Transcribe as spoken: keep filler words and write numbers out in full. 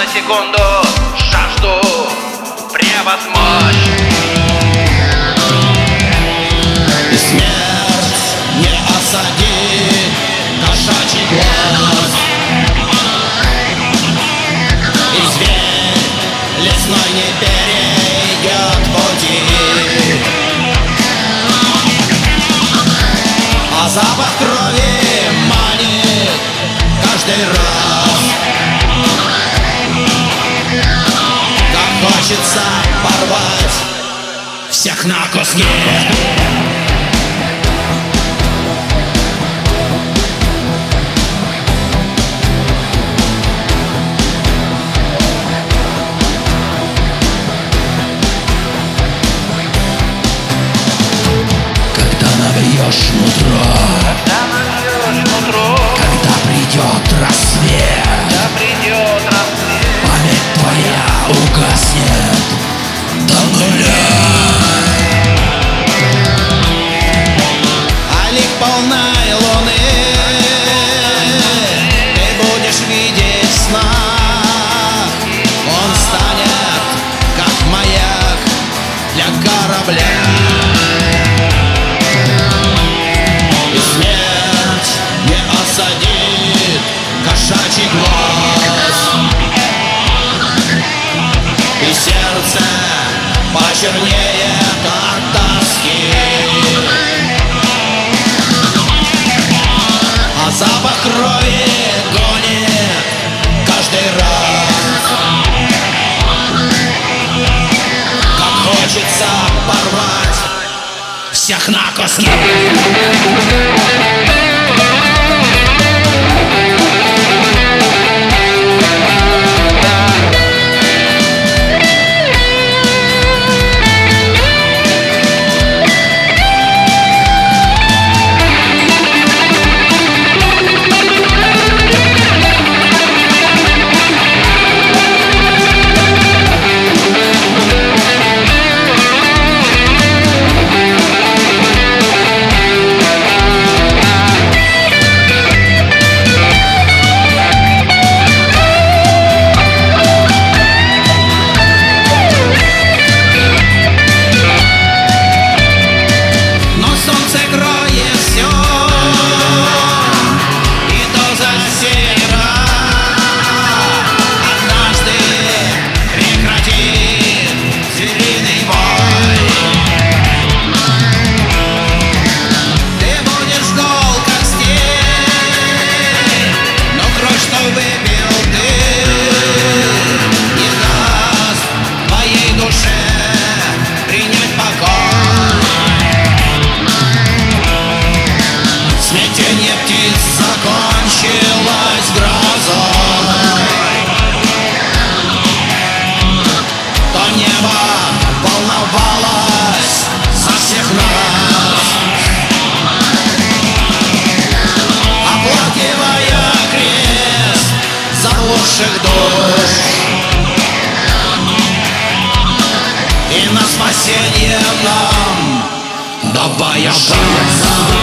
секунду жажду превозмочь. И смерть не осадит кошачий глаз, и зверь лесной не перейдет пути, а запах крови манит каждый раз. Как хочется порвать всех на куски. Набьешь нутро, Когда набьешь нутро, когда придет рассвет, когда придет рассвет, память твоя угаснет до нуля. А лик полной луны ты будешь видеть в снах. Он станет как маяк для корабля. Кошачий глаз, и сердце почернеет от тоски, а запах крови гонит каждый раз. Как хочется порвать всех на куски. Закончилась грозой, то небо волновалось за всех нас, оплакивая крест заблудших душ, и на спасение нам давая шанс.